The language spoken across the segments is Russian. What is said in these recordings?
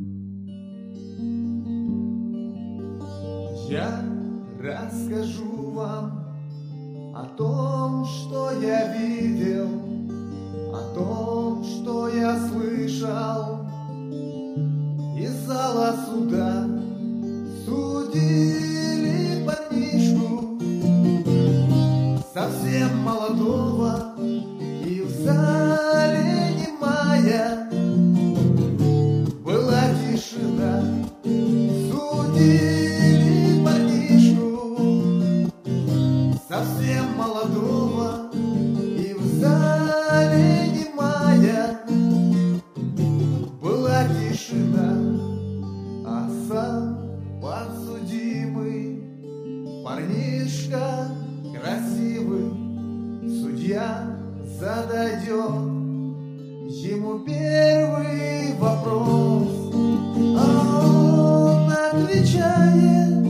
Я расскажу вам о том, что я видел, о том, что я слышал. Из зала суда судили парнишку, совсем молодого, и в зале немая была тишина. Судили парнишку, совсем молодого, и в зале немая была тишина. А сам подсудимый парнишка красивый, судья задает ему первый вопрос, а он отвечает: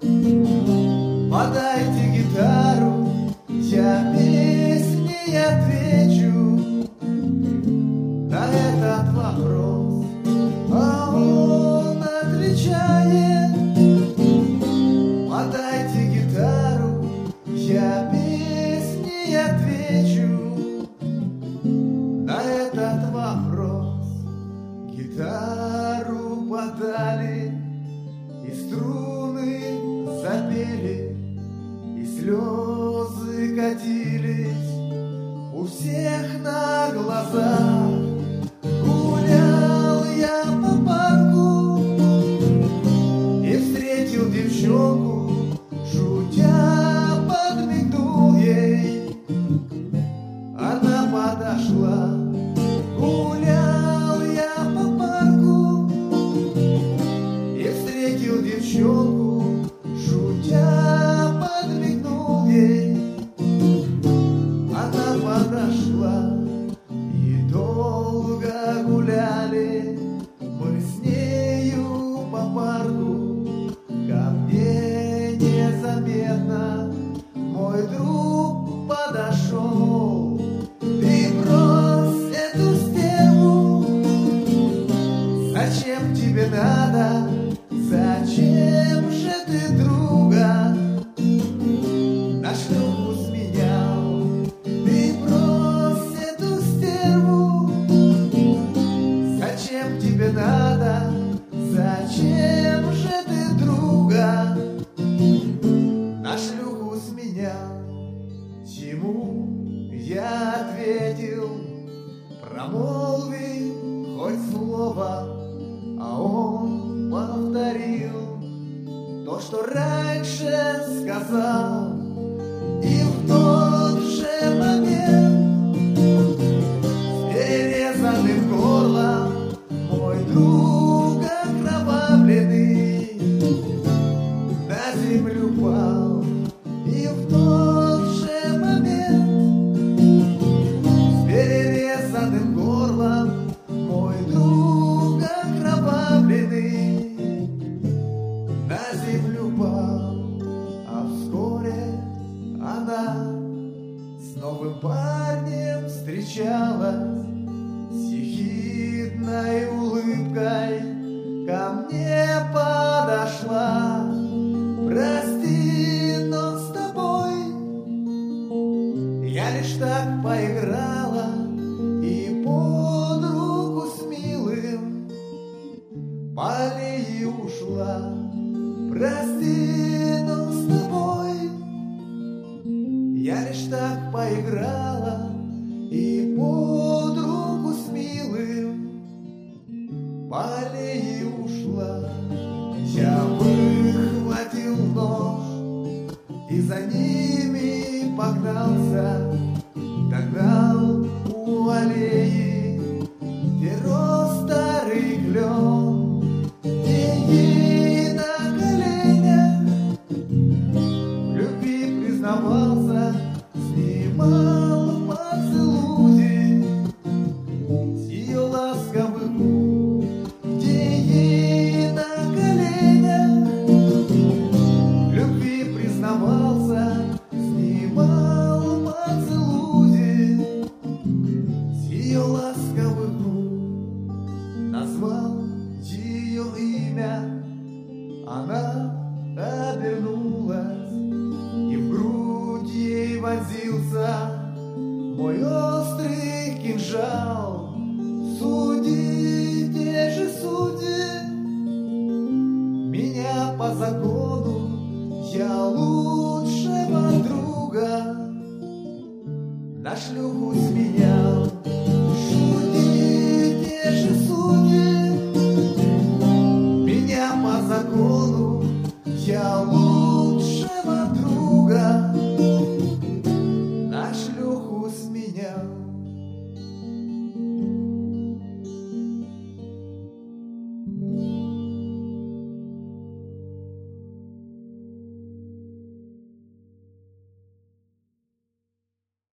подайте гитару, я песни отвечу на этот вопрос. А он отвечает: подайте гитару, я песни отвечу на этот вопрос. Гитару подали, и струны запели, и слезы катились у всех на глазах. Гулял я по парку и встретил девчонку, шутя подмигнул ей. Она подошла. Гулял я по парку и встретил девчонку, шутя подмигнул ей. Она подошла, и долго гуляли мы с нею по парку. Ко мне незаметно мой друг подошел. Ты брось эту стерву, зачем тебе надо, зачем же ты друга на шлюху сменял? Ты брось эту стерву, зачем тебе надо, зачем же ты друга на шлюху сменял? Ему я ответил: промолви хоть слово. А он повторил то, что раньше сказал. И в тот же момент с перерезанным горлом мой друг окровавленный на землю пал. И в тот же момент с перерезанным горлом мой друг окровавленный на землю пал. А вскоре она с новым парнем встречалась, с ехидной улыбкой ко мне подошла. Прости, но с тобой я лишь так поиграла, и под руку с милым по аллее ушла. Прости, но с тобой я лишь так поиграла, и под руку с милым по аллее ушла. Я выхватил нож и за ними погнался, догнал у аллеи, где рос старый клен. Деньги на коленях, в любви признавался, снимал поцелуи с ее ласковых губ. Деньги на коленях, в любви признавался, имя, она обернулась, и в грудь ей вонзился мой острый кинжал. Судите же, судьи, меня по закону